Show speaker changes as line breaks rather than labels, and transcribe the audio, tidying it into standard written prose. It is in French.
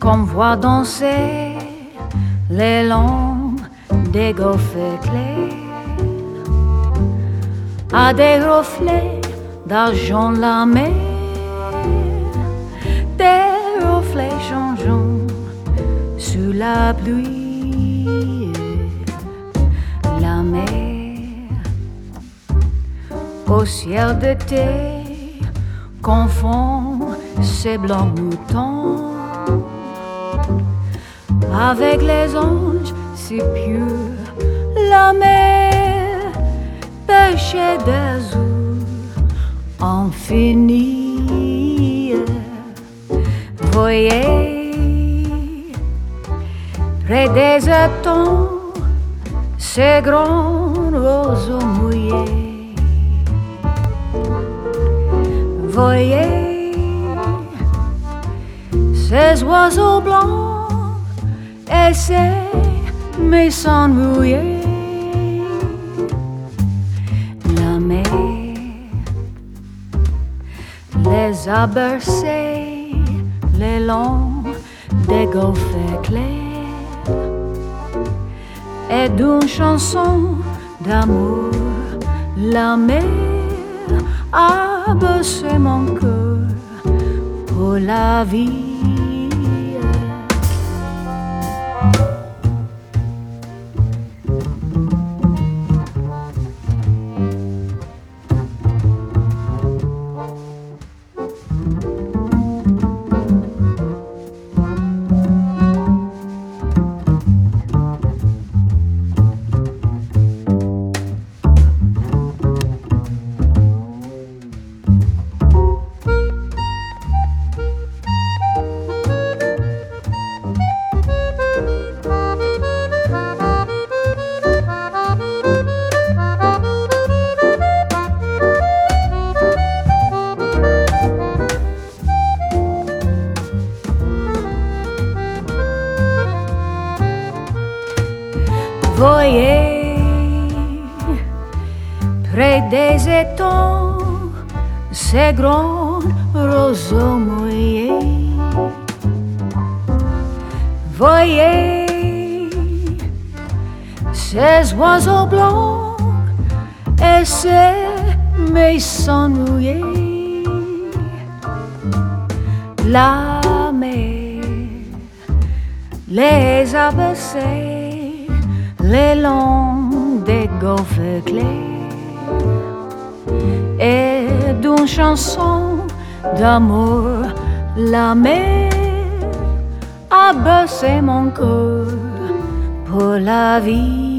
qu'on voit danser les longs des golfes clairs à des reflets d'argent la mer, des reflets changeants sous la pluie, la mer au ciel d'été confond ses blancs moutons avec les anges si purs, la mer pêchée d'azur infini. Voyez près des étangs ces grands roseaux mouillés. Voyez ces oiseaux blancs et ces maisons mouillées. La mer les a bercés les longs des golfes clairs, et d'une chanson d'amour la mer a bercé mon cœur pour la vie. Voyez près des étangs ces grands roseaux mouillés. Voyez ces oiseaux blancs et ces maisons mouillées. La mer les a bercés les longs des golfes clairs, et d'une chanson d'amour la mer a bercé mon cœur pour la vie.